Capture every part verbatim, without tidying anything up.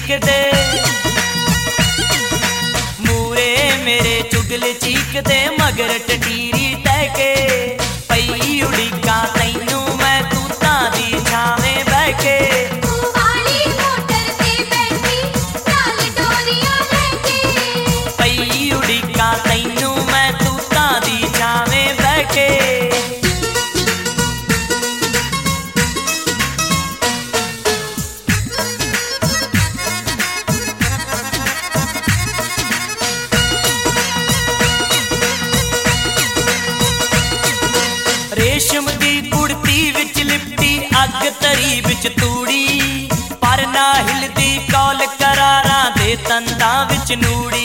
चीकदे मूरे मेरे चुगल चीकदे मगर टटीरी टहके पई उड़ीका तैनू मैं तूतां दी छावें बह के पई उड़ीका तैनू मैं तूतां दी छावें बह के रेशम दी कुड़ती विच लिपटी अग तरी विच तूड़ी पर ना हिलदी कौल करारां दे तंदां विच नूड़ी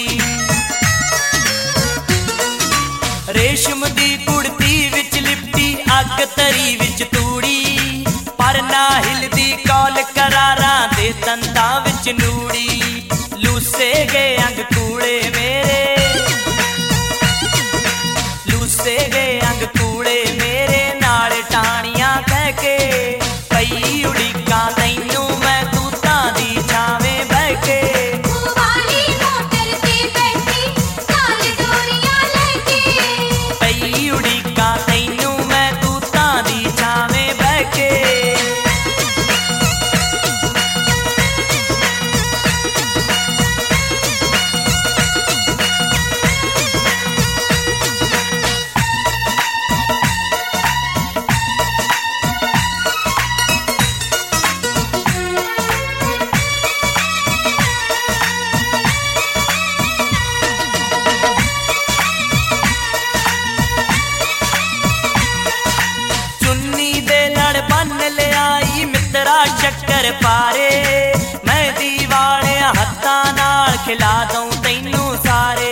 रेशम दी कुड़ती विच लिपटी अग तरी विच तूड़ी पर ना हिलदी कौल करारां दे तंदां विच नूड़ी लूसे गए अंग कूड़े मेरे लूसे गए अंग कूड़े मेरे नाल टाणियां कह के पई उड़ीका तैनू मैं तूतां दी छावें बह के पई उड़ीका तैनू मैं तूतां दी छावें बह के चक्कर पारे मैं दीवाने हत्था नाल खिला दूं तैनू सारे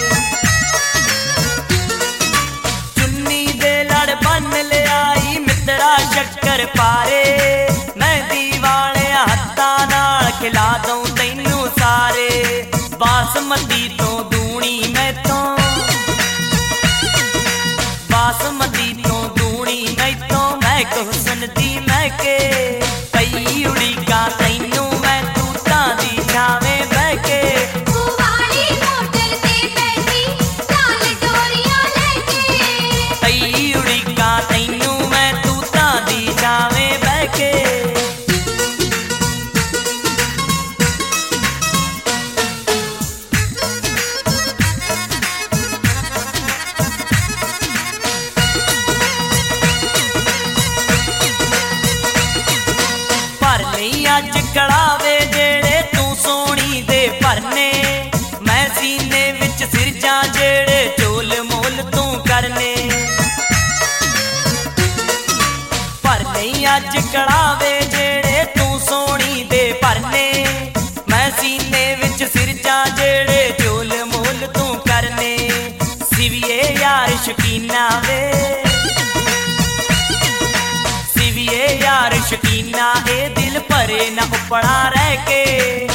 चुन्नी दे लड़ बन ले आई मित्रा चक्कर पारे मैं दीवाने हत्था नाल खिला दूं तैनू सारे बासमती तो दूनी मैथों बासमती तो दूनी मैथों मैं हुस्न दी मैं के पई उड़ीका तैनू मैं तूतां दी छावें बह के पई उड़ीका तैनू मैं तूतां दी छावें बह के अज कड़ावे जेड़े तू सोनी दे भरने मैं सीने विच सिरजा जेड़े चोल मोल तू करने पर नहीं अज कड़ावे जेड़े तू सोनी दे भरने मैं सीने विच सिरजा जेड़े चोल मोल तू करने सिविए यार शकीना वे सिविए यार शकीना ए दिल परे न उपड़ा रह के